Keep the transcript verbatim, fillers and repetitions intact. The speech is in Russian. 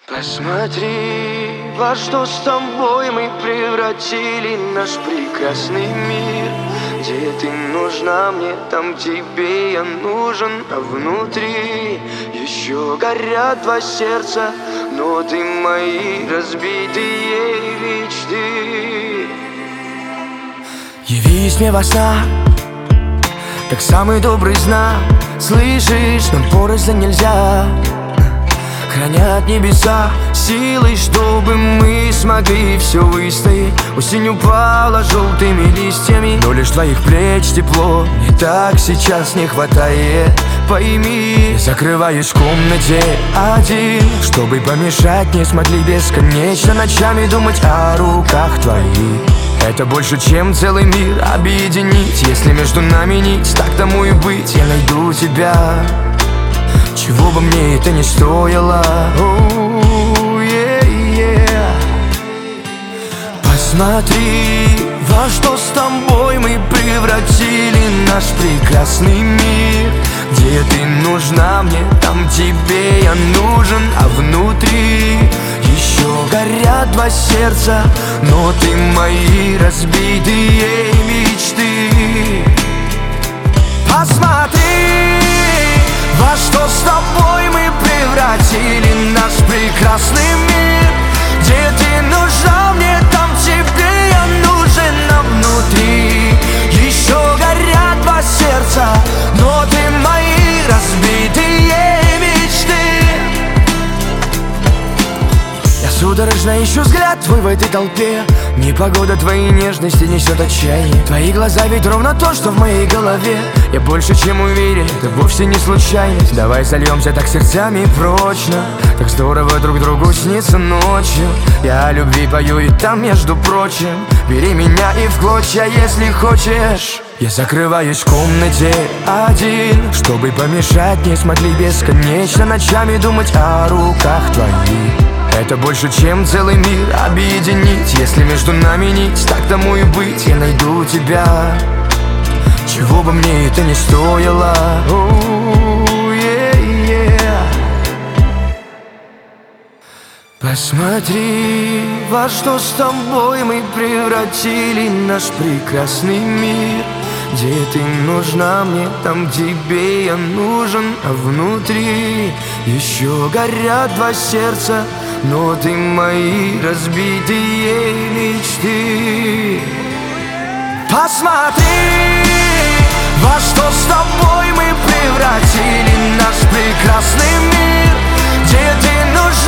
Посмотри, во что с тобой мы превратили наш прекрасный мир. Где ты нужна мне, там тебе я нужен. А внутри еще горят два сердца, но ты мои разбитые мечты. Явись мне во снах, как самый добрый знак. Слышишь, нам порознь нельзя. Хранят небеса силой, чтобы мы смогли все выстоять. Осень упала желтыми листьями, но лишь твоих плеч тепло мне так сейчас не хватает. Пойми, я закрываюсь в комнате один, чтобы помешать не смогли бесконечно ночами думать о руках твоих. Это больше, чем целый мир объединить. Если между нами нить, так тому и быть. Я найду тебя, чего бы мне это ни стоило. Oh, yeah, yeah. Посмотри, во что с тобой мы превратили наш прекрасный мир. Где ты нужна мне, там тебе я нужен. А внутри еще горят два сердца, но ты мои разбитые мечты. Посмотри, во что с тобой мы превратили наш прекрасный мир. Где ты нужна мне, там тебе я нужен. А внутри еще горят два сердца, но ты мои разбитые мечты. Я судорожно ищу взгляд твой в этой толпе. Непогода твоей нежности несет отчаяние. Твои глаза ведь ровно то, что в моей голове. Я больше чем уверен, это вовсе не случайность. Давай сольемся так сердцами прочно. Так здорово друг другу снится ночью. Я о любви пою и там, между прочим. Бери меня и в клочья, если хочешь. Я закрываюсь в комнате один, чтобы помешать не смогли бесконечно ночами думать о руках твоих. Это больше, чем целый мир объединить. Если между нами нить, так тому и быть. Я найду тебя, чего бы мне это ни стоило. Oh, yeah, yeah. Посмотри, во что с тобой мы превратили наш прекрасный мир. Где ты нужна мне, там тебе я нужен. А внутри еще горят два сердца, но ты мои разбитые мечты. Посмотри, во что с тобой мы превратили наш прекрасный мир. Где ты нужна